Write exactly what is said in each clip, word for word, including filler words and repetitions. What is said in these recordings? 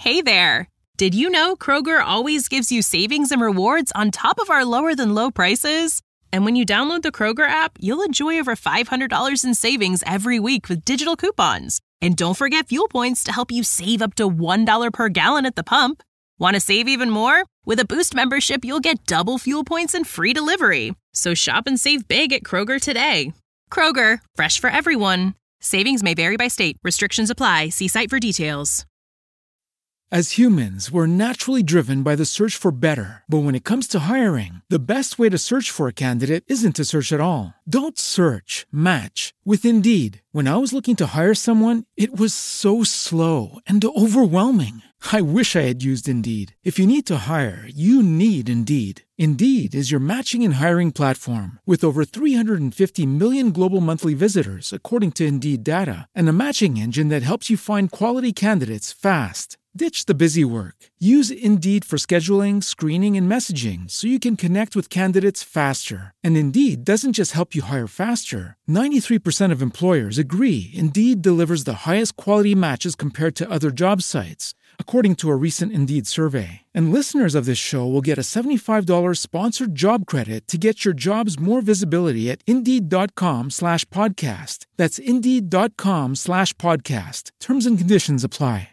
Hey there! Did you know Kroger always gives you savings and rewards on top of our lower-than-low prices? And when you download the Kroger app, you'll enjoy over five hundred dollars in savings every week with digital coupons. And don't forget fuel points to help you save up to one dollar per gallon at the pump. Want to save even more? With a Boost membership, you'll get double fuel points and free delivery. So shop and save big at Kroger today. Kroger, fresh for everyone. Savings may vary by state. Restrictions apply. See site for details. As humans, we're naturally driven by the search for better. But when it comes to hiring, the best way to search for a candidate isn't to search at all. Don't search, match with Indeed. When I was looking to hire someone, it was so slow and overwhelming. I wish I had used Indeed. If you need to hire, you need Indeed. Indeed is your matching and hiring platform with over three hundred fifty million global monthly visitors, according to Indeed data, and a matching engine that helps you find quality candidates fast. Ditch the busy work. Use Indeed for scheduling, screening, and messaging so you can connect with candidates faster. And Indeed doesn't just help you hire faster. ninety-three percent of employers agree Indeed delivers the highest quality matches compared to other job sites, according to a recent Indeed survey. And listeners of this show will get a seventy-five dollars sponsored job credit to get your jobs more visibility at Indeed.com slash podcast. That's Indeed.com slash podcast. Terms and conditions apply.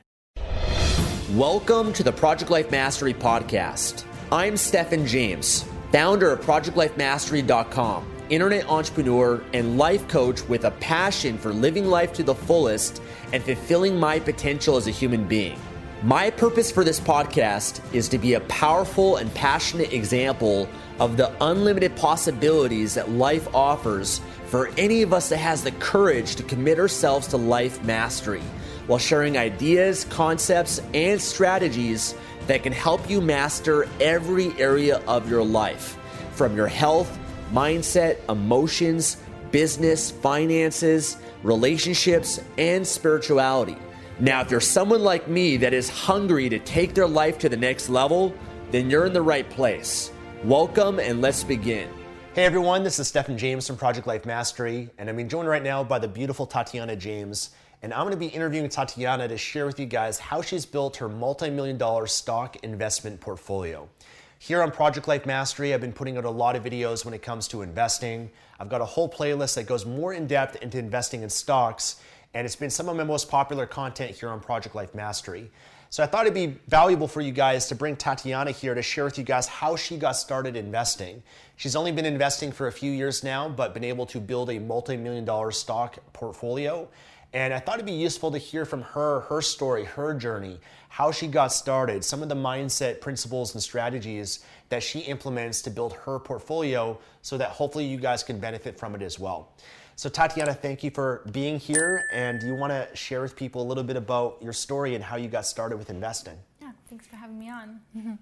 Welcome to the Project Life Mastery Podcast. I'm Stephen James, founder of Project Life Mastery dot com, internet entrepreneur and life coach with a passion for living life to the fullest and fulfilling my potential as a human being. My purpose for this podcast is to be a powerful and passionate example of the unlimited possibilities that life offers for any of us that has the courage to commit ourselves to life mastery, while sharing ideas, concepts, and strategies that can help you master every area of your life, from your health, mindset, emotions, business, finances, relationships, and spirituality. Now, if you're someone like me that is hungry to take their life to the next level, then you're in the right place. Welcome, and let's begin. Hey everyone, this is Stephen James from Project Life Mastery, and I'm being joined right now by the beautiful Tatiana James. And I'm going to be interviewing Tatiana to share with you guys how she's built her multi-million dollar stock investment portfolio. Here on Project Life Mastery, I've been putting out a lot of videos when it comes to investing. I've got a whole playlist that goes more in depth into investing in stocks, and it's been some of my most popular content here on Project Life Mastery. So I thought it'd be valuable for you guys to bring Tatiana here to share with you guys how she got started investing. She's only been investing for a few years now, but been able to build a multi-million dollar stock portfolio. And I thought it'd be useful to hear from her, her story, her journey, how she got started, some of the mindset principles and strategies that she implements to build her portfolio so that hopefully you guys can benefit from it as well. So Tatiana, thank you for being here. And do you want to share with people a little bit about your story and how you got started with investing? Yeah, thanks for having me on.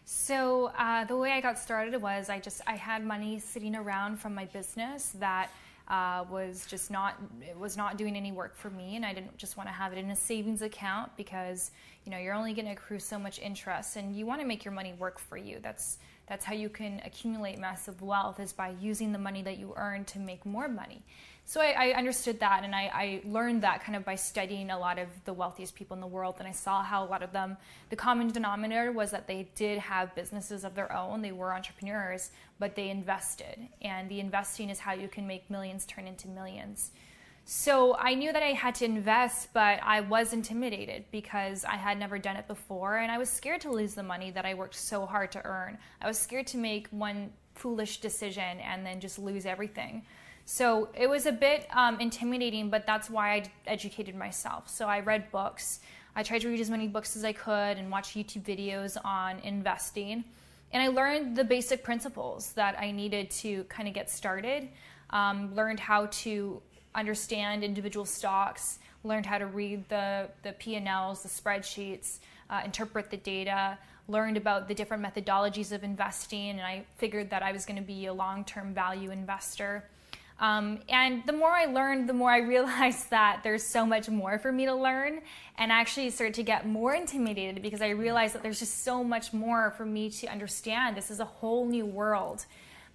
So uh, the way I got started was I just, I had money sitting around from my business that Uh, was just not, it was not doing any work for me, and I didn't just want to have it in a savings account because, you know, you're only going to accrue so much interest, and you want to make your money work for you. That's that's how you can accumulate massive wealth, is by using the money that you earn to make more money. So I, I understood that, and I, I learned that kind of by studying a lot of the wealthiest people in the world, and I saw how a lot of them, the common denominator was that they did have businesses of their own, they were entrepreneurs, but they invested, and the investing is how you can make millions turn into millions. So I knew that I had to invest, but I was intimidated because I had never done it before, and I was scared to lose the money that I worked so hard to earn. I was scared to make one foolish decision and then just lose everything. So it was a bit um, intimidating, but that's why I educated myself. So I read books. I tried to read as many books as I could and watch YouTube videos on investing. And I learned the basic principles that I needed to kind of get started. Um, learned how to understand individual stocks, learned how to read the, the P and Ls, the spreadsheets, uh, interpret the data, learned about the different methodologies of investing, and I figured that I was going to be a long-term value investor. Um, and the more I learned, the more I realized that there's so much more for me to learn, and I actually started to get more intimidated because I realized that there's just so much more for me to understand. This is a whole new world.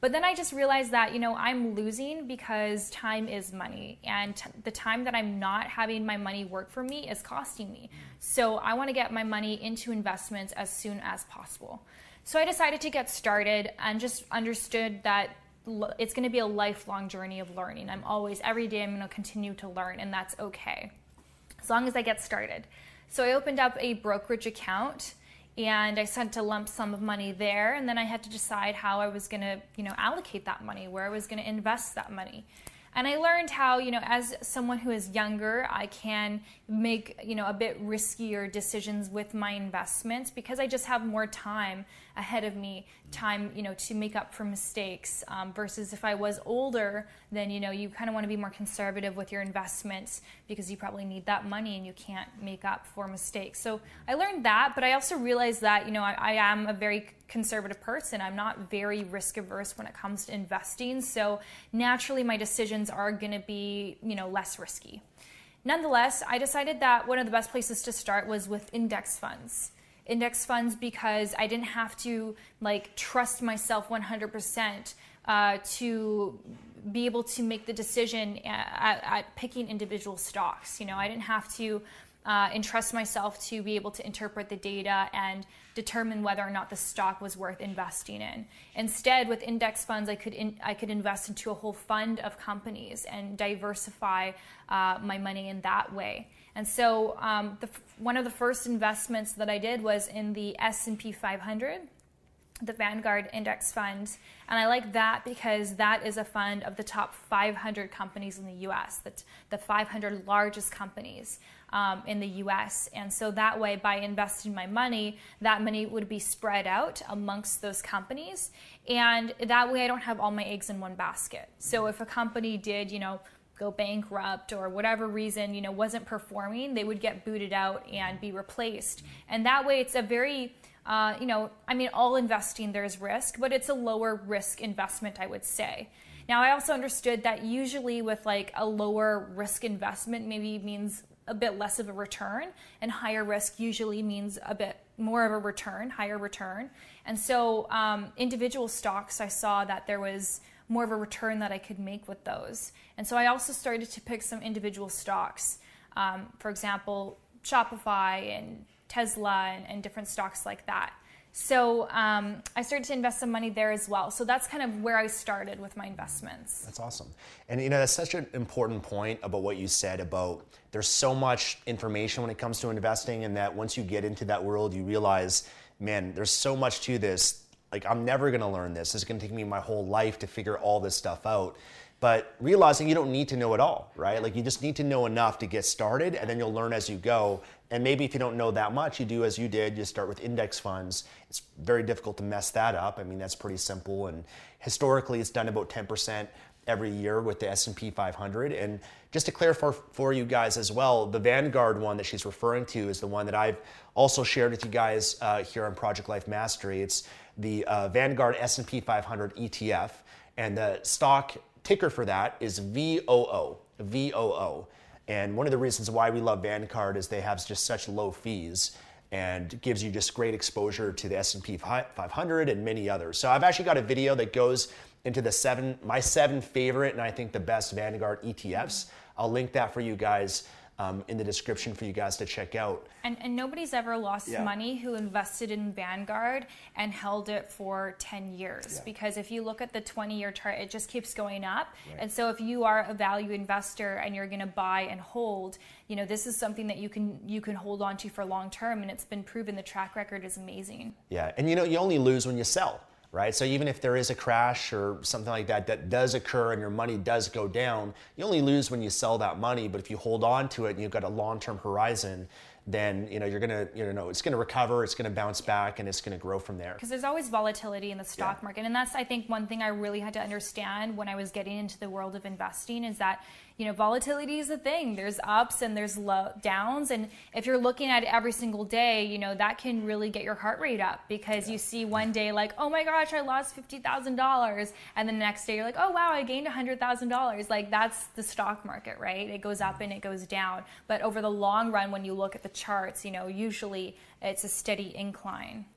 But then I just realized that, you know, I'm losing because time is money, and t- the time that I'm not having my money work for me is costing me. So I want to get my money into investments as soon as possible. So I decided to get started and just understood that l- it's going to be a lifelong journey of learning. I'm always, every day I'm going to continue to learn, and that's okay, as long as I get started. So I opened up a brokerage account, and I sent a lump sum of money there, and then I had to decide how I was going to, you know, allocate that money, where I was going to invest that money. And I learned how, you know, as someone who is younger, I can make, you know, a bit riskier decisions with my investments because I just have more time ahead of me, time, you know, to make up for mistakes. Um, versus if I was older, then, you know, you kind of want to be more conservative with your investments because you probably need that money and you can't make up for mistakes. So I learned that, but I also realized that, you know, I, I am a very conservative person. I'm not very risk averse when it comes to investing. So naturally my decisions are going to be, you know, less risky. Nonetheless, I decided that one of the best places to start was with index funds. Index funds because I didn't have to like trust myself one hundred percent uh, to be able to make the decision at, at picking individual stocks. You know, I didn't have to uh, entrust myself to be able to interpret the data and determine whether or not the stock was worth investing in. Instead, with index funds, I could in, I could invest into a whole fund of companies and diversify uh, my money in that way. And so um, the, one of the first investments that I did was in the S and P five hundred, the Vanguard Index Fund. And I like that because that is a fund of the top five hundred companies in the U S, the, the five hundred largest companies um, in the U S. And so that way, by investing my money, that money would be spread out amongst those companies. And that way I don't have all my eggs in one basket. So if a company did, you know, go bankrupt or whatever reason, you know, wasn't performing, they would get booted out and be replaced. And that way it's a very, uh, you know, I mean, all investing there's risk, but it's a lower risk investment, I would say. Now, I also understood that usually with like a lower risk investment maybe means a bit less of a return, and higher risk usually means a bit more of a return, higher return. And so um, individual stocks, I saw that there was more of a return that I could make with those. And so I also started to pick some individual stocks. Um, for example, Shopify and Tesla and, and different stocks like that. So um, I started to invest some money there as well. So that's kind of where I started with my investments. That's awesome. And you know, that's such an important point about what you said about there's so much information when it comes to investing, and that once you get into that world, you realize, man, there's so much to this. Like, I'm never gonna learn this. It's gonna take me my whole life to figure all this stuff out. But realizing you don't need to know it all, right? Like, you just need to know enough to get started, and then you'll learn as you go. And maybe if you don't know that much, you do as you did, you start with index funds. It's very difficult to mess that up. I mean, that's pretty simple. And historically, it's done about ten percent every year with the S and P five hundred. And just to clarify for you guys as well, the Vanguard one that she's referring to is the one that I've also shared with you guys uh, here on Project Life Mastery. It's the uh, Vanguard S and P five hundred E T F, and the stock ticker for that is V O O, V O O. And one of the reasons why we love Vanguard is they have just such low fees and gives you just great exposure to the S and P five hundred and many others. So I've actually got a video that goes into the seven, my seven favorite and I think the best Vanguard E T Fs. I'll link that for you guys Um, in the description for you guys to check out. And, and nobody's ever lost Yeah. money who invested in Vanguard and held it for ten years. Yeah. Because if you look at the twenty-year chart, it just keeps going up. Right. And so if you are a value investor and you're going to buy and hold, you know, this is something that you can you can hold on to for long term, and it's been proven the track record is amazing. Yeah, and you know, you only lose when you sell, right? So even if there is a crash or something like that that does occur and your money does go down, you only lose when you sell that money. But if you hold on to it and you've got a long-term horizon, then you know you're gonna you know it's gonna recover, it's gonna bounce back, and it's gonna grow from there. Because there's always volatility in the stock Yeah. market, and that's I think one thing I really had to understand when I was getting into the world of investing is that you know volatility is a thing. There's ups and there's low downs, and if you're looking at it every single day, you know that can really get your heart rate up because yeah. you see one day like, oh my gosh, I lost fifty thousand dollars, and the next day you're like, oh wow, I gained one hundred thousand dollars. Like that's the stock market, right? It goes up and it goes down, but over the long run, when you look at the charts, you know, usually it's a steady incline.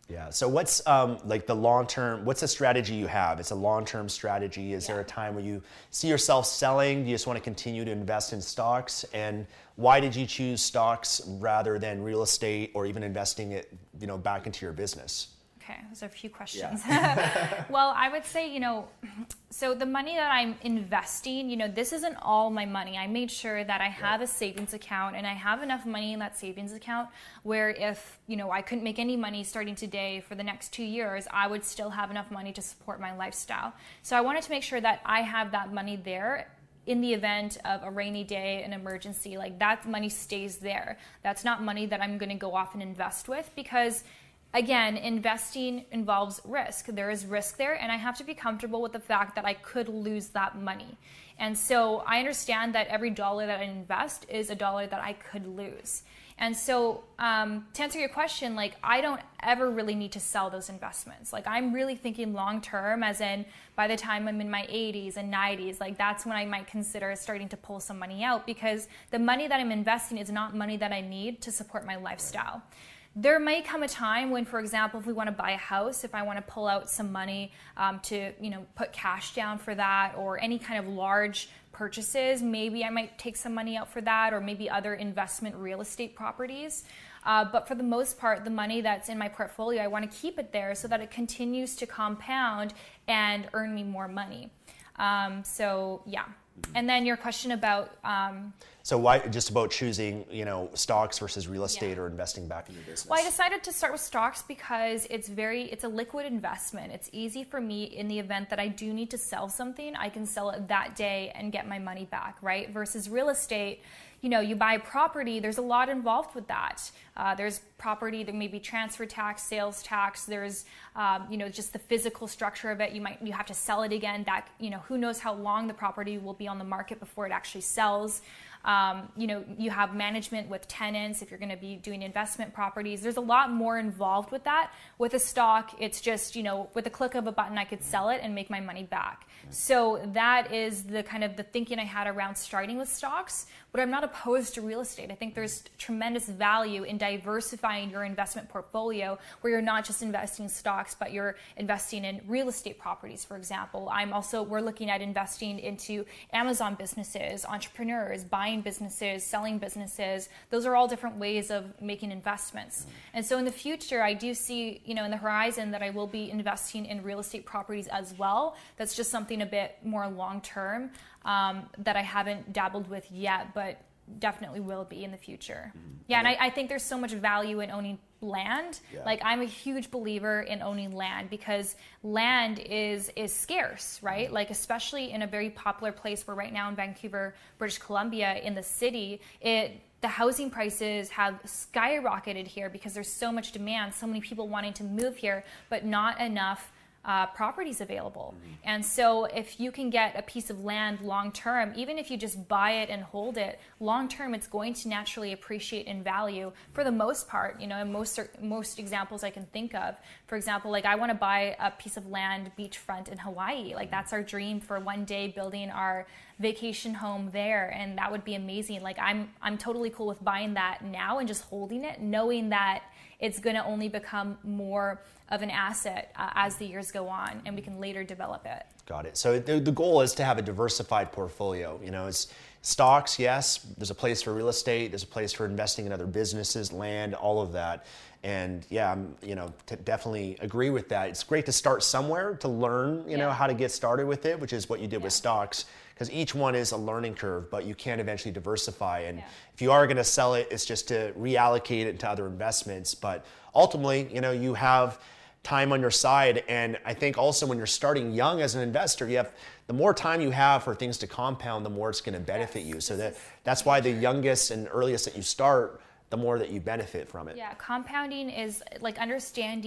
Yeah. So what's um, like the long-term, what's the strategy you have? It's a long-term strategy. Is yeah. there a time where you see yourself selling? Do you just want to continue to invest in stocks? And why did you choose stocks rather than real estate or even investing it, you know, back into your business? Okay, those are a few questions. Yeah. Well, I would say, you know, so the money that I'm investing, you know, this isn't all my money. I made sure that I have a savings account and I have enough money in that savings account where if, you know, I couldn't make any money starting today for the next two years, I would still have enough money to support my lifestyle. So I wanted to make sure that I have that money there in the event of a rainy day, an emergency. Like that money stays there. That's not money that I'm going to go off and invest with because again, investing involves risk. There is risk there, and I have to be comfortable with the fact that I could lose that money. And so I understand that every dollar that I invest is a dollar that I could lose. And so um, to answer your question, like I don't ever really need to sell those investments. Like I'm really thinking long term, as in by the time I'm in my eighties and nineties, like that's when I might consider starting to pull some money out because the money that I'm investing is not money that I need to support my lifestyle. There may come a time when, for example, if we want to buy a house, if I want to pull out some money um, to, you know, put cash down for that or any kind of large purchases, maybe I might take some money out for that or maybe other investment real estate properties. Uh, but for the most part, the money that's in my portfolio, I want to keep it there so that it continues to compound and earn me more money. Um, so, yeah. And then your question about... Um, so why just about choosing, you know, stocks versus real estate yeah. or investing back in your business? Well, I decided to start with stocks because it's very, it's a liquid investment. It's easy for me in the event that I do need to sell something, I can sell it that day and get my money back, right? Versus real estate, you know, you buy property, there's a lot involved with that. Uh, there's property, there may be transfer tax, sales tax, there's, um, you know, just the physical structure of it. You might, you have to sell it again. That, you know, who knows how long the property will be on the market before it actually sells. Um, you know, you have management with tenants if you're going to be doing investment properties. There's a lot more involved with that. With a stock, it's just, you know, with a click of a button, I could sell it and make my money back. So that is the kind of the thinking I had around starting with stocks. But I'm not opposed to real estate. I think there's tremendous value in diversifying your investment portfolio where you're not just investing in stocks, but you're investing in real estate properties, for example. I'm also, we're looking at investing into Amazon businesses, entrepreneurs, buying businesses, selling businesses. Those are all different ways of making investments. And so in the future, I do see, you know, in the horizon that I will be investing in real estate properties as well. That's just something a bit more long-term um, that I haven't dabbled with yet, but definitely will be in the future. Mm-hmm. Yeah, and I, I think there's so much value in owning land. Yeah. Like I'm a huge believer in owning land because land is is scarce, right? Mm-hmm. Like especially in a very popular place where right now in Vancouver, British Columbia, in the city, it the housing prices have skyrocketed here because there's so much demand, so many people wanting to move here, but not enough Uh, properties available. Mm-hmm. And so if you can get a piece of land long term, even if you just buy it and hold it, long term it's going to naturally appreciate in value for the most part, you know, and most most examples I can think of. For example, like I want to buy a piece of land beachfront in Hawaii. Like that's our dream for one day building our vacation home there, and that would be amazing. Like I'm I'm totally cool with buying that now and just holding it, knowing that it's going to only become more of an asset uh, as the years go on, and we can later develop it. Got it. So the, the goal is to have a diversified portfolio. You know, it's stocks, yes. There's a place for real estate. There's a place for investing in other businesses, land, all of that. And yeah, I'm, you know, t- definitely agree with that. It's great to start somewhere to learn, you yeah. know, how to get started with it, which is what you did yeah. with stocks, because each one is a learning curve, but you can eventually diversify. And yeah. if you are going to sell it, it's just to reallocate it to other investments. But ultimately, you know, you have time on your side. And I think also when you're starting young as an investor, you have the more time you have for things to compound, the more it's going to benefit yes. you. So that that's why the youngest and earliest that you start, the more that you benefit from it. Yeah, compounding is like understanding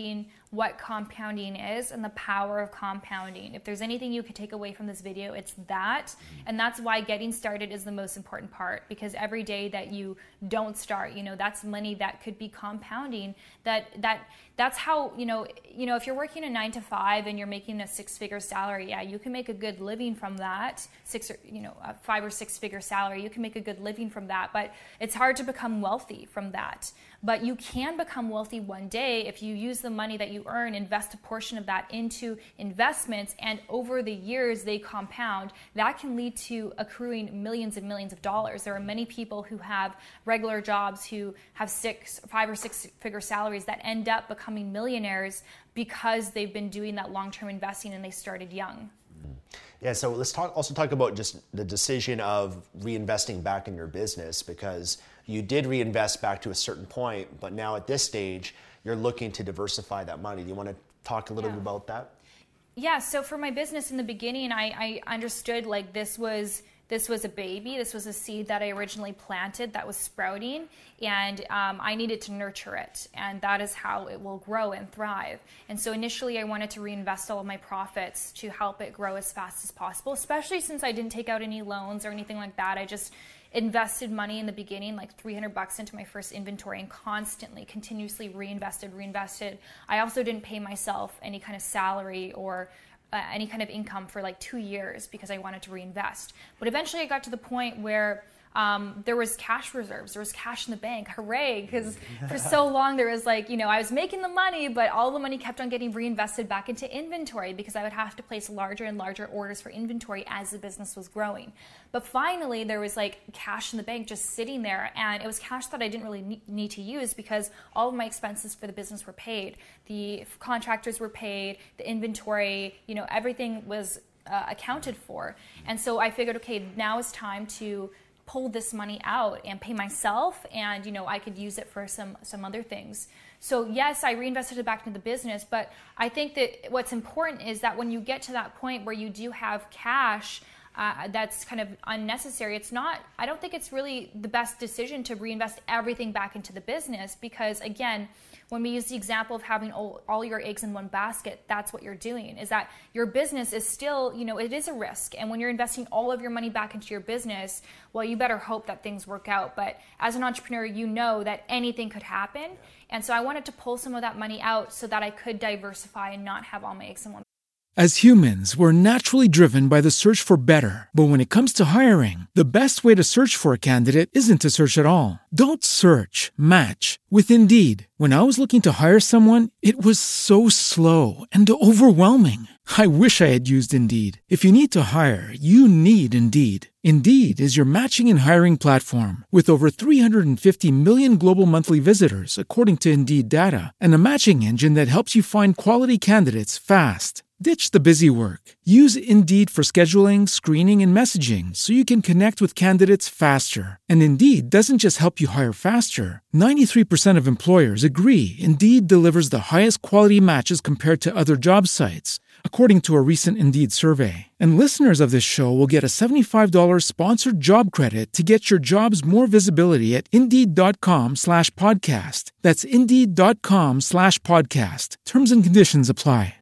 what compounding is and the power of compounding. If there's anything you could take away from this video, it's that. And that's why getting started is the most important part, because every day that you don't start, you know, that's money that could be compounding. That that that's how, you know, you know, if you're working a nine to five and you're making a six-figure salary, yeah, you can make a good living from that. Six or, you know, a five or six-figure salary, you can make a good living from that. But it's hard to become wealthy from that. But you can become wealthy one day if you use the money that you earn, invest a portion of that into investments, and over the years they compound. That can lead to accruing millions and millions of dollars. There are many people who have regular jobs who have six, five or six figure salaries that end up becoming millionaires because they've been doing that long-term investing and they started young. Yeah, so let's talk also talk about just the decision of reinvesting back in your business, because you did reinvest back to a certain point, but now at this stage, you're looking to diversify that money. Do you want to talk a little yeah. bit about that? Yeah, so for my business in the beginning, I, I understood like this was This was a baby. This was a seed that I originally planted that was sprouting, and um, I needed to nurture it, and that is how it will grow and thrive. And so initially I wanted to reinvest all of my profits to help it grow as fast as possible, especially since I didn't take out any loans or anything like that. I just invested money in the beginning, like three hundred bucks into my first inventory, and constantly, continuously reinvested, reinvested. I also didn't pay myself any kind of salary or Uh, any kind of income for like two years because I wanted to reinvest. But eventually I got to the point where um, there was cash reserves, there was cash in the bank, hooray, because for so long there was like, you know, I was making the money, but all the money kept on getting reinvested back into inventory because I would have to place larger and larger orders for inventory as the business was growing. But finally there was like cash in the bank just sitting there, and it was cash that I didn't really need to use because all of my expenses for the business were paid. The contractors were paid, the inventory, you know, everything was uh, accounted for. And so I figured, okay, now is time to pull this money out and pay myself, and you know, I could use it for some some other things. So yes, I reinvested it back into the business, but I think that what's important is that when you get to that point where you do have cash uh, that's kind of unnecessary, it's not, I don't think it's really the best decision to reinvest everything back into the business, because again, when we use the example of having all, all your eggs in one basket, that's what you're doing, is that your business is still, you know, it is a risk. And when you're investing all of your money back into your business, well, you better hope that things work out. But as an entrepreneur, you know that anything could happen. And so I wanted to pull some of that money out so that I could diversify and not have all my eggs in one. As humans, we're naturally driven by the search for better. But when it comes to hiring, the best way to search for a candidate isn't to search at all. Don't search, match with Indeed. When I was looking to hire someone, it was so slow and overwhelming. I wish I had used Indeed. If you need to hire, you need Indeed. Indeed is your matching and hiring platform with over three hundred fifty million global monthly visitors, according to Indeed data, and a matching engine that helps you find quality candidates fast. Ditch the busy work. Use Indeed for scheduling, screening, and messaging so you can connect with candidates faster. And Indeed doesn't just help you hire faster. ninety-three percent of employers agree Indeed delivers the highest quality matches compared to other job sites, according to a recent Indeed survey. And listeners of this show will get a seventy-five dollars sponsored job credit to get your jobs more visibility at Indeed.com slash podcast. That's Indeed.com slash podcast. Terms and conditions apply.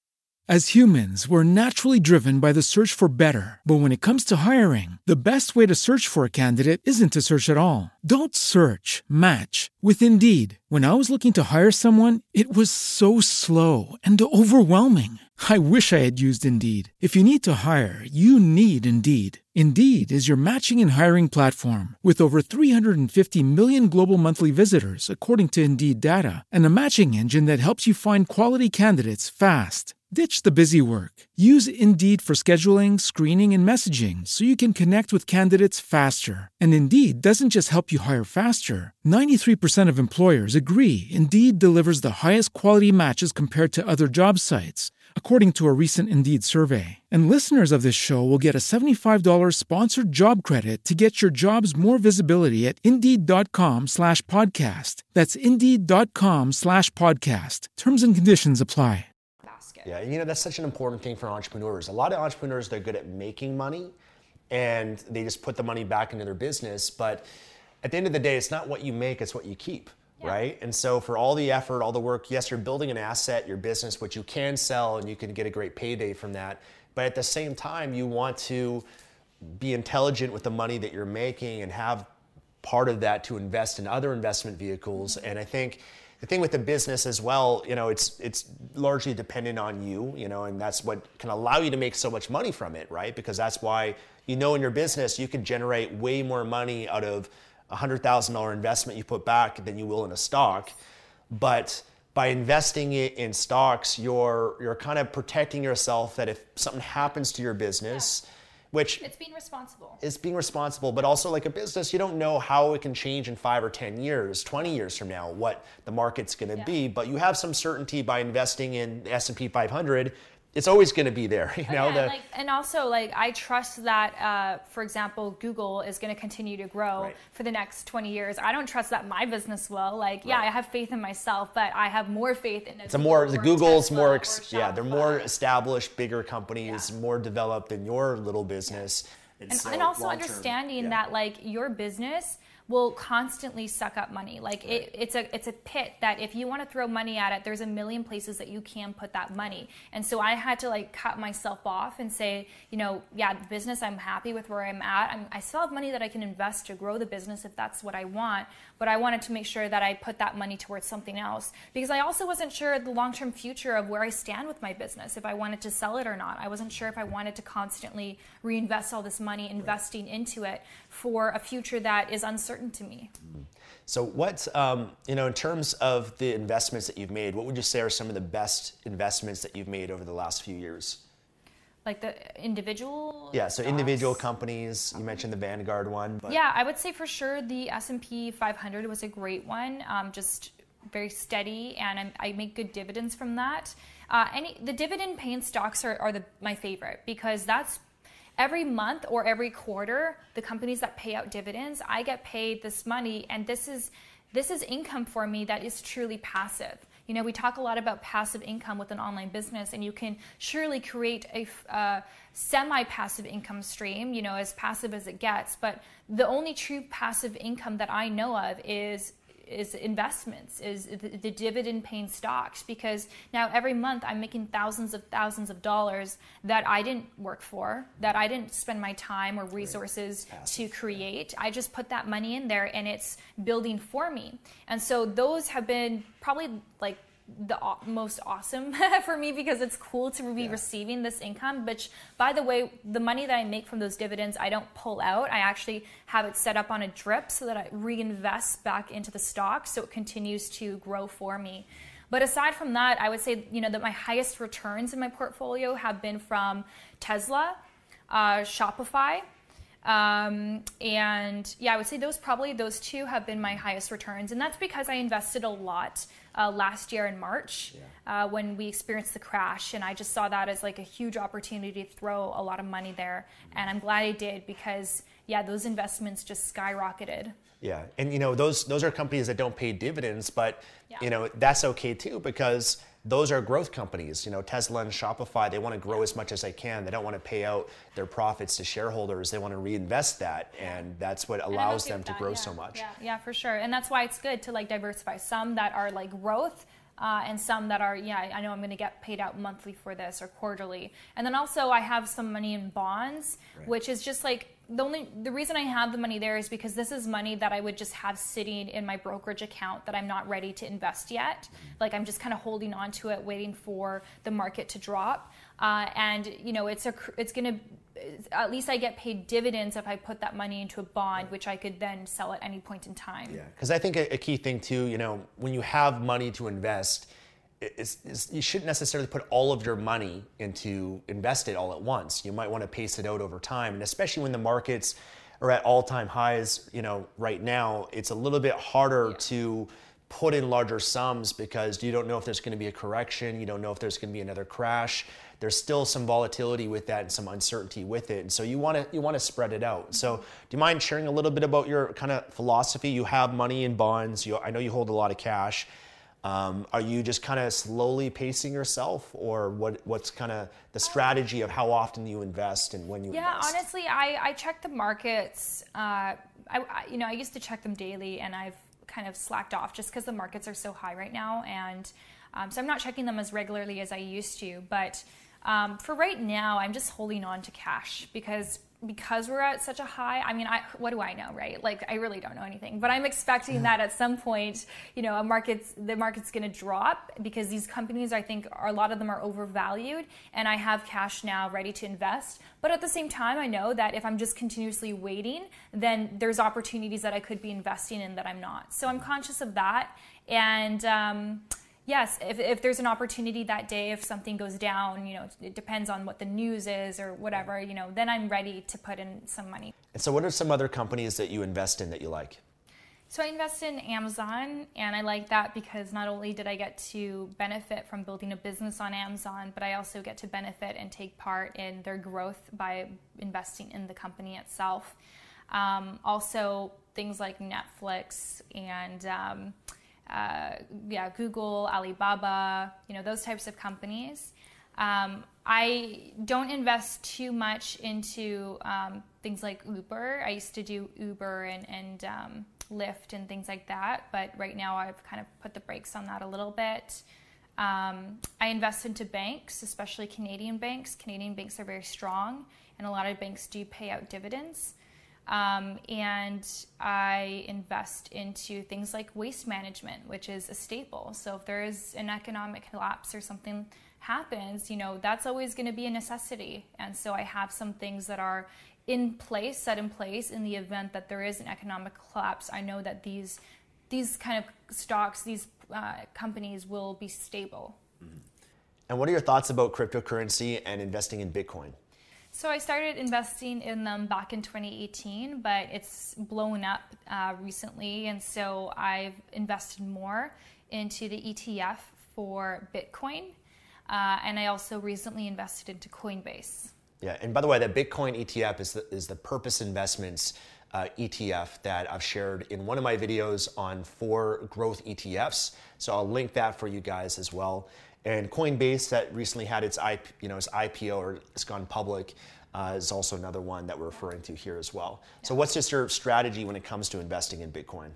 As humans, we're naturally driven by the search for better. But when it comes to hiring, the best way to search for a candidate isn't to search at all. Don't search, match with Indeed. When I was looking to hire someone, it was so slow and overwhelming. I wish I had used Indeed. If you need to hire, you need Indeed. Indeed is your matching and hiring platform with over three hundred fifty million global monthly visitors, according to Indeed data, and a matching engine that helps you find quality candidates fast. Ditch the busy work. Use Indeed for scheduling, screening, and messaging so you can connect with candidates faster. And Indeed doesn't just help you hire faster. ninety-three percent of employers agree Indeed delivers the highest quality matches compared to other job sites, according to a recent Indeed survey. And listeners of this show will get a seventy-five dollars sponsored job credit to get your jobs more visibility at Indeed.com slash podcast. That's Indeed.com slash podcast. Terms and conditions apply. Yeah, you know, that's such an important thing for entrepreneurs. A lot of entrepreneurs, they're good at making money and they just put the money back into their business. But at the end of the day, it's not what you make, it's what you keep. Yeah. Yeah. right? And so for all the effort, all the work, yes, you're building an asset, your business, which you can sell and you can get a great payday from that. But at the same time, you want to be intelligent with the money that you're making and have part of that to invest in other investment vehicles. And I think the thing with the business as well, you know, it's it's largely dependent on you, you know, and that's what can allow you to make so much money from it, right? Because that's why, you know, in your business, you can generate way more money out of a one hundred thousand dollars investment you put back than you will in a stock. But by investing it in stocks, you're you're kind of protecting yourself that if something happens to your business, yeah. which it's being responsible. It's being responsible, but also like a business, you don't know how it can change in five or ten years, twenty years from now, what the market's going to yeah. be. But you have some certainty by investing in the S and P five hundred. It's always going to be there, you know. Yeah, the, like, and also, like, I trust that, uh, for example, Google is going to continue to grow right. for the next twenty years. I don't trust that my business will. Like, yeah, right. I have faith in myself, but I have more faith in. It's a more the Google's more, ex, yeah, they're more established, bigger companies, yeah. more developed than your little business. Yeah. And, so and also understanding yeah. that, like, your business will constantly suck up money. Like right. it, it's a it's a pit that if you want to throw money at it, there's a million places that you can put that money. And so I had to like cut myself off and say, you know, yeah, the business, I'm happy with where I'm at. I'm, I still have money that I can invest to grow the business if that's what I want. But I wanted to make sure that I put that money towards something else because I also wasn't sure the long-term future of where I stand with my business, if I wanted to sell it or not. I wasn't sure if I wanted to constantly reinvest all this money investing right. into it for a future that is uncertain to me. So what, um, you know, in terms of the investments that you've made, what would you say are some of the best investments that you've made over the last few years? Like the individual? Yeah, so stocks. Individual companies. You mentioned the Vanguard one. But... Yeah, I would say for sure the S and P five hundred was a great one. Um, just very steady, and I'm, I make good dividends from that. Uh, any the dividend paying stocks are, are the, my favorite because that's every month or every quarter, the companies that pay out dividends, I get paid this money, and this is this is income for me that is truly passive. You know, we talk a lot about passive income with an online business, and you can surely create a uh, semi-passive income stream, you know, as passive as it gets. But the only true passive income that I know of is is investments, is the, the dividend-paying stocks, because now every month I'm making thousands of thousands of dollars that I didn't work for, that I didn't spend my time or resources to create. I just put that money in there and it's building for me. And so those have been probably like the most awesome for me because it's cool to be yeah. receiving this income. Which, by the way, the money that I make from those dividends, I don't pull out. I actually have it set up on a drip so that I reinvest back into the stock so it continues to grow for me. But aside from that, I would say, you know, that my highest returns in my portfolio have been from Tesla, uh, Shopify, Um, and yeah, I would say those probably those two have been my highest returns. And that's because I invested a lot uh, last year in March yeah. uh, when we experienced the crash. And I just saw that as like a huge opportunity to throw a lot of money there. And I'm glad I did because, yeah, those investments just skyrocketed. Yeah. And, you know, those those are companies that don't pay dividends, but, yeah. you know, that's okay too because those are growth companies. You know, Tesla and Shopify, they want to grow as much as they can. They don't want to pay out their profits to shareholders. They want to reinvest that, and that's what allows them to that, grow yeah. so much. Yeah, yeah, for sure. And that's why it's good to like diversify. Some that are like growth, uh, and some that are, yeah, I know I'm going to get paid out monthly for this or quarterly. And then also I have some money in bonds, right. which is just like, the only the reason I have the money there is because this is money that I would just have sitting in my brokerage account that I'm not ready to invest yet. Mm-hmm. Like I'm just kind of holding on to it, waiting for the market to drop. Uh, and you know, it's a it's gonna at least I get paid dividends if I put that money into a bond, right. which I could then sell at any point in time. Yeah, because I think a, a key thing too, you know, when you have money to invest. It's, it's, you shouldn't necessarily put all of your money into invest it all at once. You might want to pace it out over time, and especially when the markets are at all-time highs. You know, right now it's a little bit harder yeah. to put in larger sums because you don't know if there's going to be a correction. You don't know if there's going to be another crash. There's still some volatility with that and some uncertainty with it, and so you want to you want to spread it out. So, do you mind sharing a little bit about your kind of philosophy? You have money in bonds. You, I know you hold a lot of cash. Um, are you just kind of slowly pacing yourself, or what? What's kind of the strategy of how often you invest and when you yeah, invest? Yeah, honestly, I, I check the markets. Uh, I, I you know I used to check them daily, and I've kind of slacked off just because the markets are so high right now. And um, so I'm not checking them as regularly as I used to. But um, for right now, I'm just holding on to cash because because we're at such a high, I mean, I, what do I know, right? Like, I really don't know anything, but I'm expecting that at some point, you know, a market's, the market's going to drop because these companies, I think, are, a lot of them are overvalued, and I have cash now ready to invest. But at the same time, I know that if I'm just continuously waiting, then there's opportunities that I could be investing in that I'm not. So I'm conscious of that. And, um, yes, if, if there's an opportunity that day, if something goes down, you know, it depends on what the news is or whatever, you know, then I'm ready to put in some money. And so what are some other companies that you invest in that you like? So I invest in Amazon, and I like that because not only did I get to benefit from building a business on Amazon, but I also get to benefit and take part in their growth by investing in the company itself. Um, also, things like Netflix and um, Uh, yeah, Google, Alibaba, you know, those types of companies. Um, I don't invest too much into um, things like Uber. I used to do Uber and, and um, Lyft and things like that, but right now I've kind of put the brakes on that a little bit. Um, I invest into banks, especially Canadian banks. Canadian banks are very strong, and a lot of banks do pay out dividends. Um, and I invest into things like waste management, which is a staple. So if there is an economic collapse or something happens, you know, that's always going to be a necessity. And so I have some things that are in place, set in place in the event that there is an economic collapse. I know that these these kind of stocks, these uh, companies will be stable. Mm-hmm. And what are your thoughts about cryptocurrency and investing in Bitcoin? So I started investing in them back in twenty eighteen, but it's blown up uh, recently, and so I've invested more into the E T F for Bitcoin, uh, and I also recently invested into Coinbase. Yeah, and by the way, that Bitcoin E T F is the, is the Purpose Investments uh, E T F that I've shared in one of my videos on four growth E T Fs, so I'll link that for you guys as well. And Coinbase, that recently had its I P, you know, its I P O, or it's gone public, uh, is also another one that we're referring to here as well. Yeah. So what's just your strategy when it comes to investing in Bitcoin?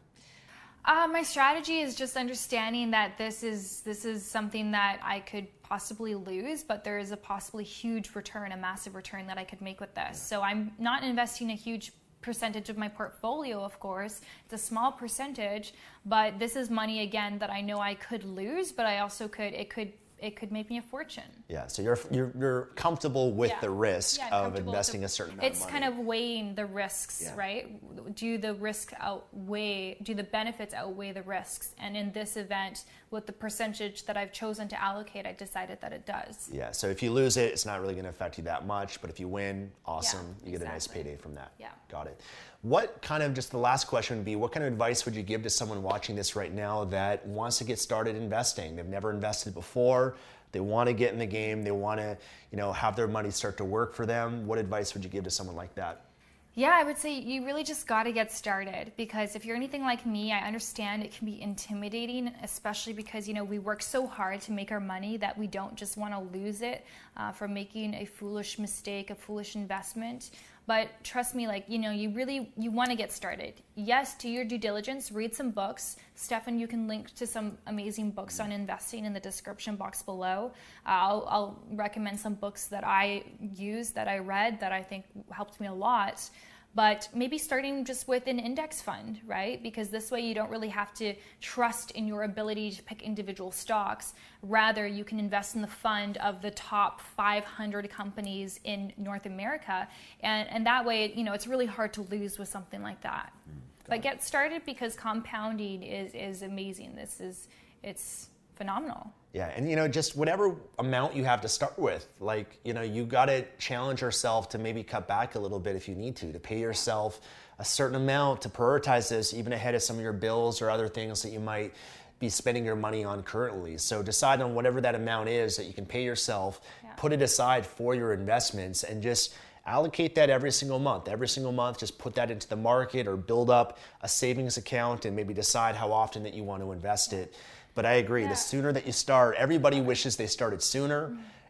Uh, my strategy is just understanding that this is this is something that I could possibly lose, but there is a possibly huge return, a massive return that I could make with this. So I'm not investing a huge percentage of my portfolio, of course. It's a small percentage, but this is money, again, that I know I could lose, but I also could, it could it could make me a fortune. Yeah, so you're you're, you're comfortable with yeah. the risk yeah, of investing a certain amount it's of money. It's kind of weighing the risks, yeah. right? Do the risk outweigh, do the benefits outweigh the risks? And in this event, with the percentage that I've chosen to allocate, I decided that it does. Yeah, so if you lose it, it's not really going to affect you that much, but if you win, awesome, yeah, you get exactly. a nice payday from that. Yeah. Got it. What kind of, just the last question would be, what kind of advice would you give to someone watching this right now that wants to get started investing? They've never invested before. They want to get in the game. They want to, you know, have their money start to work for them. What advice would you give to someone like that? Yeah, I would say you really just got to get started, because if you're anything like me, I understand it can be intimidating, especially because, you know, we work so hard to make our money that we don't just want to lose it uh, for making a foolish mistake, a foolish investment. But trust me, like, you know, you really, you want to get started. Yes, do your due diligence, read some books. Stefan, you can link to some amazing books on investing in the description box below. Uh, I'll, I'll recommend some books that I use, that I read, that I think helped me a lot. But maybe starting just with an index fund, right? Because this way you don't really have to trust in your ability to pick individual stocks. Rather, you can invest in the fund of the top five hundred companies in North America. And, and that way, you know, it's really hard to lose with something like that. Mm, but get started, because compounding is, is amazing. This is, it's phenomenal. Yeah, and you know, just whatever amount you have to start with, like, you know, you got to challenge yourself to maybe cut back a little bit if you need to, to pay yourself a certain amount, to prioritize this even ahead of some of your bills or other things that you might be spending your money on currently. So decide on whatever that amount is that you can pay yourself, yeah. Put it aside for your investments, and just allocate that every single month. Every single month, just put that into the market or build up a savings account and maybe decide how often that you want to invest it. But I agree, yeah. The sooner that you start, everybody wishes they started sooner. Mm-hmm.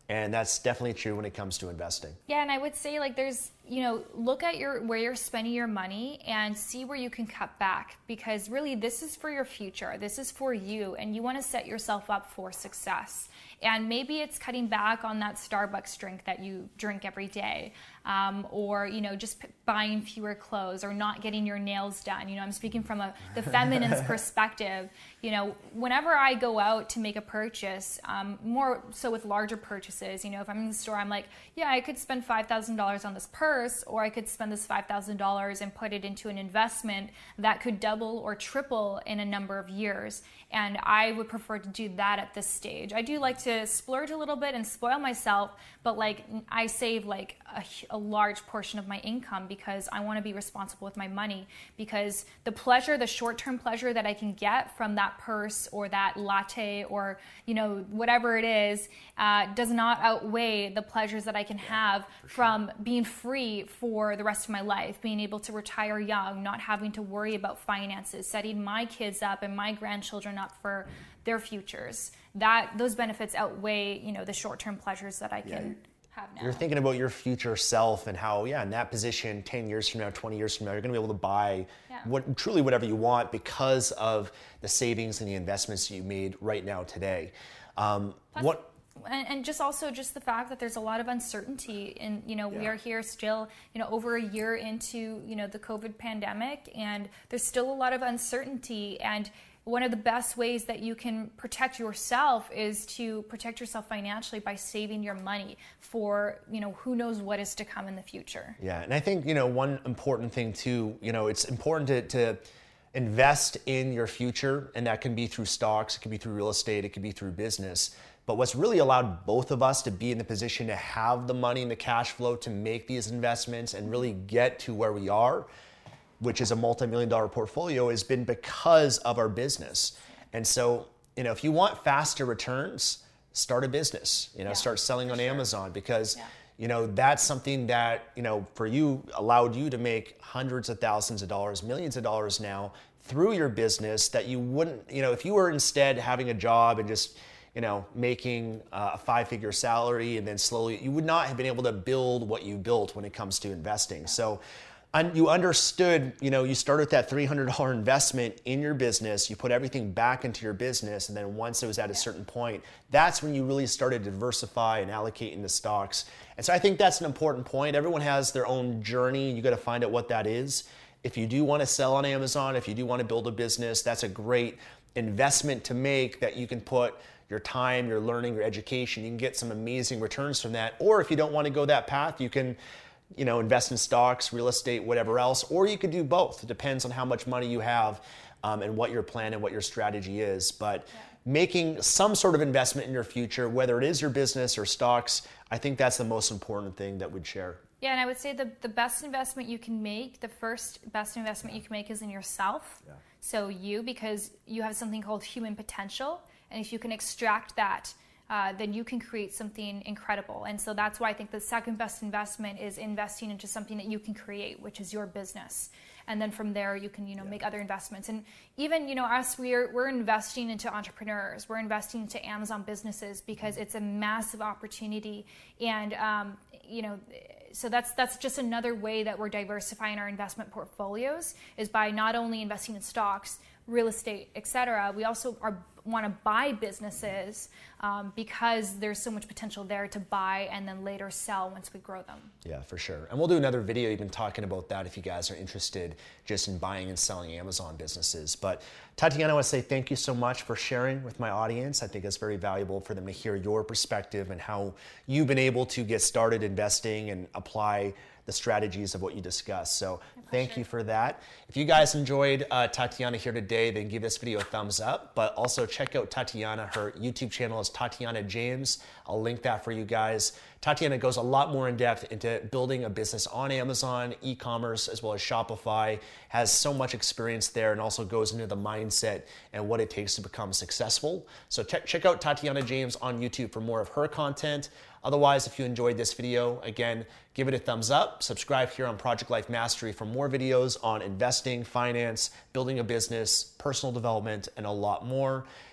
And that's definitely true when it comes to investing. Yeah, and I would say like there's, you know, look at your where you're spending your money and see where you can cut back, because really this is for your future. This is for you, and you want to set yourself up for success. And maybe it's cutting back on that Starbucks drink that you drink every day, um, or, you know, just p- buying fewer clothes or not getting your nails done. You know, I'm speaking from a, the feminine's perspective. You know, whenever I go out to make a purchase, um, more so with larger purchases, you know, if I'm in the store, I'm like, yeah, I could spend five thousand dollars on this purse, or I could spend this five thousand dollars and put it into an investment that could double or triple in a number of years. And I would prefer to do that at this stage. I do like to splurge a little bit and spoil myself, but like I save like a, a large portion of my income because I want to be responsible with my money, because the pleasure, the short-term pleasure that I can get from that purse or that latte or, you know, whatever it is, uh, does not outweigh the pleasures that I can have from being free for the rest of my life, being able to retire young, not having to worry about finances, setting my kids up and my grandchildren up for their futures. That those benefits outweigh, you know, the short-term pleasures that I can yeah. have now. You're thinking about your future self and how, yeah, in that position, ten years from now, twenty years from now, you're going to be able to buy yeah. what truly whatever you want because of the savings and the investments you made right now today. Um, Plus, what? And, and just also just the fact that there's a lot of uncertainty, and you know yeah. we are here still, you know, over a year into, you know, the COVID pandemic, and there's still a lot of uncertainty. And one of the best ways that you can protect yourself is to protect yourself financially by saving your money for, you know, who knows what is to come in the future. Yeah, and I think, you know, one important thing too, you know, it's important to, to invest in your future, and that can be through stocks, it can be through real estate, it can be through business. But what's really allowed both of us to be in the position to have the money and the cash flow to make these investments and really get to where we are, which is a multi-million dollar portfolio, has been because of our business. And so, you know, if you want faster returns, start a business, you know, yeah, start selling on sure. Amazon, because, yeah. you know, that's something that, you know, for you, allowed you to make hundreds of thousands of dollars, millions of dollars now through your business that you wouldn't, you know, if you were instead having a job and just, you know, making a five-figure salary and then slowly, you would not have been able to build what you built when it comes to investing. So, and you understood, you know, you started with that three hundred dollars investment in your business, you put everything back into your business, and then once it was at a certain point, that's when you really started to diversify and allocate into stocks. And so I think that's an important point. Everyone has their own journey. You got to find out what that is. If you do want to sell on Amazon, if you do want to build a business, that's a great investment to make that you can put your time, your learning, your education. You can get some amazing returns from that. Or if you don't want to go that path, you can, you know, invest in stocks, real estate, whatever else, or you could do both. It depends on how much money you have um, and what your plan and what your strategy is. But yeah. making some sort of investment in your future, whether it is your business or stocks, I think that's the most important thing that we'd share. Yeah, and I would say the, the best investment you can make, the first best investment you can make is in yourself. Yeah. So you, because you have something called human potential, and if you can extract that, Uh, then you can create something incredible. And so that's why I think the second best investment is investing into something that you can create, which is your business. And then from there, you can, you know, yeah. make other investments. And even, you know, us, we're we're investing into entrepreneurs. We're investing into Amazon businesses because it's a massive opportunity. And, um, you know, so that's that's just another way that we're diversifying our investment portfolios, is by not only investing in stocks, real estate, et cetera. We also are want to buy businesses um, because there's so much potential there to buy and then later sell once we grow them. Yeah, for sure. And we'll do another video even talking about that if you guys are interested just in buying and selling Amazon businesses. But Tatiana, I want to say thank you so much for sharing with my audience. I think it's very valuable for them to hear your perspective and how you've been able to get started investing and apply the strategies of what you discussed. So thank you for that. If you guys enjoyed uh, Tatiana here today, then give this video a thumbs up, but also check out Tatiana. Her YouTube channel is Tatiana James. I'll link that for you guys. Tatiana goes a lot more in depth into building a business on Amazon, e-commerce, as well as Shopify, has so much experience there, and also goes into the mindset and what it takes to become successful. So check, check out Tatiana James on YouTube for more of her content. Otherwise, if you enjoyed this video, again, give it a thumbs up. Subscribe here on Project Life Mastery for more videos on investing, finance, building a business, personal development, and a lot more.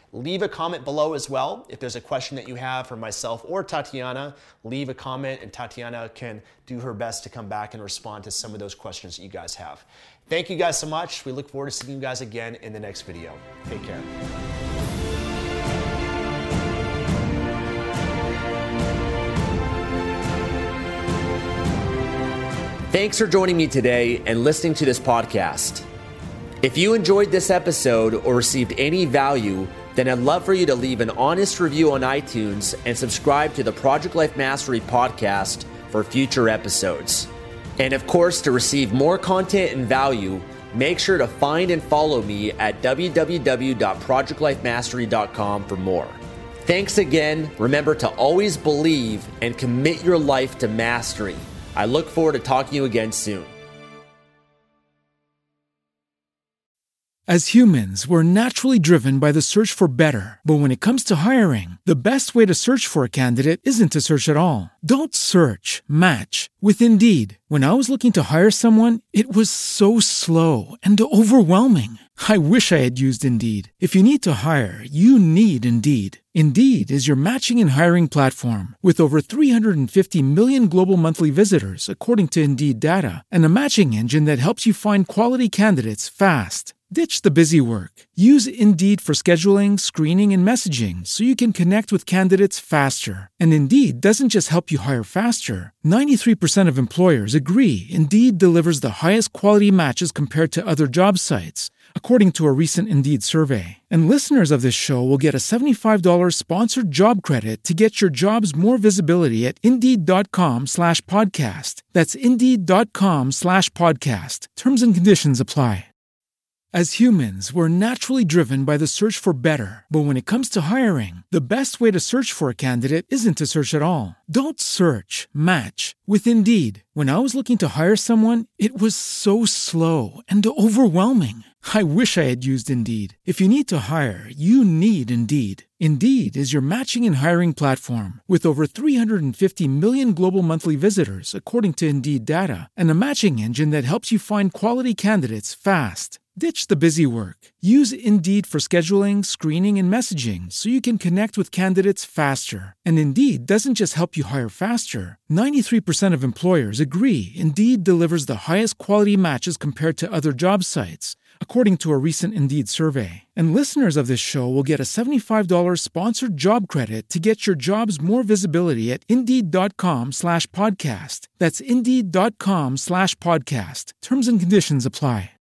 Leave a comment below as well. If there's a question that you have for myself or Tatiana, leave a comment and Tatiana can do her best to come back and respond to some of those questions that you guys have. Thank you guys so much. We look forward to seeing you guys again in the next video. Take care. Thanks for joining me today and listening to this podcast. If you enjoyed this episode or received any value, then I'd love for you to leave an honest review on iTunes and subscribe to the Project Life Mastery podcast for future episodes. And of course, to receive more content and value, make sure to find and follow me at w w w dot project life mastery dot com for more. Thanks again. Remember to always believe and commit your life to mastery. I look forward to talking to you again soon. As humans, we're naturally driven by the search for better. But when it comes to hiring, the best way to search for a candidate isn't to search at all. Don't search, match with Indeed. When I was looking to hire someone, it was so slow and overwhelming. I wish I had used Indeed. If you need to hire, you need Indeed. Indeed is your matching and hiring platform with over three hundred fifty million global monthly visitors, according to Indeed data, and a matching engine that helps you find quality candidates fast. Ditch the busy work. Use Indeed for scheduling, screening, and messaging so you can connect with candidates faster. And Indeed doesn't just help you hire faster. ninety-three percent of employers agree Indeed delivers the highest quality matches compared to other job sites, according to a recent Indeed survey. And listeners of this show will get a seventy-five dollars sponsored job credit to get your jobs more visibility at Indeed.com slash podcast. That's Indeed.com slash podcast. Terms and conditions apply. As humans, we're naturally driven by the search for better. But when it comes to hiring, the best way to search for a candidate isn't to search at all. Don't search, match with Indeed. When I was looking to hire someone, it was so slow and overwhelming. I wish I had used Indeed. If you need to hire, you need Indeed. Indeed is your matching and hiring platform with over three hundred fifty million global monthly visitors, according to Indeed data, and a matching engine that helps you find quality candidates fast. Ditch the busy work. Use Indeed for scheduling, screening, and messaging so you can connect with candidates faster. And Indeed doesn't just help you hire faster. ninety-three percent of employers agree Indeed delivers the highest quality matches compared to other job sites, according to a recent Indeed survey. And listeners of this show will get a seventy-five dollars sponsored job credit to get your jobs more visibility at Indeed.com slash podcast. That's Indeed.com slash podcast. Terms and conditions apply.